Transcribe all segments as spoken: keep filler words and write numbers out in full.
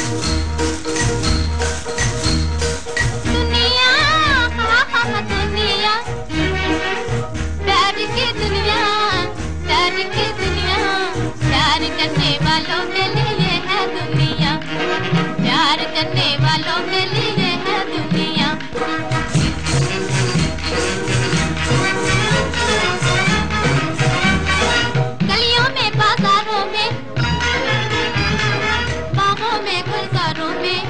दुनिया हा हा हा दुनिया, प्यार की दुनिया, प्यार की दुनिया, प्यार करने वालों के लिए है दुनिया, प्यार करने वालों के लिए है दुनिया। गलियों में बाजारों में, बागों में गुलजारों में,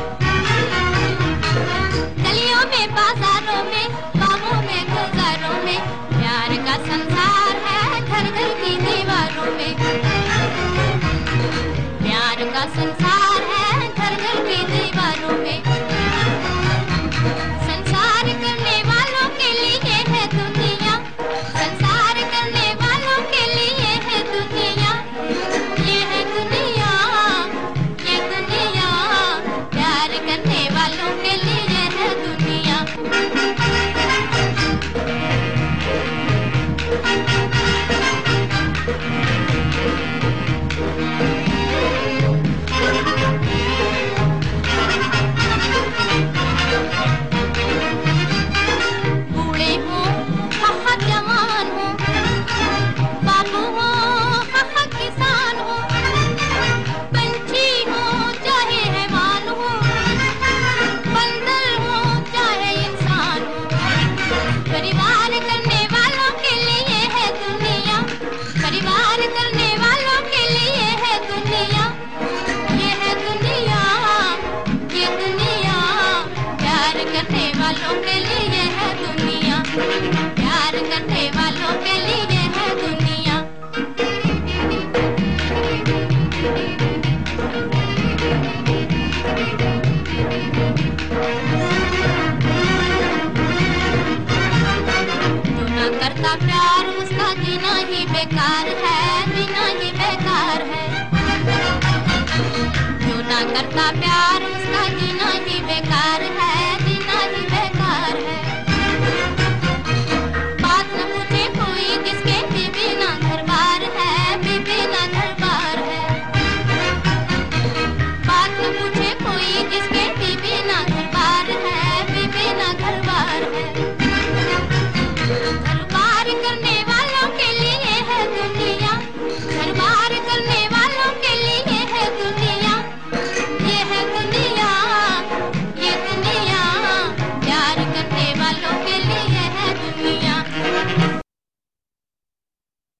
गलियों में बाजारों में, बागों में गुलजारों में, प्यार का संसार है घर घर की दीवारों में, प्यार का संसार है घर घर की दीवारों में। संसार करने वालों के लिए है दुनिया, संसार करने वालों के लिए है दुनिया, ये है दुनिया, ये दुनिया, प्यार करने वालों के लिए है दुनिया। बूढ़े हो हा जवान हो, बाबू हो हा किसान हो, पंछी हो चाहे हैवान हो, बंदर हो चाहे इंसान हो, परिवार करने वालों के लिए है दुनिया, परिवार करने वालों के लिए है दुनिया, ये है दुनिया, ये दुनिया, प्यार करने वालों के लिए है दुनिया, प्यार करने वालों के लिए है दुनिया। जो ना करता प्यार उसका जीना ही बेकार है, जीना ही बेकार है, जो ना करता प्यार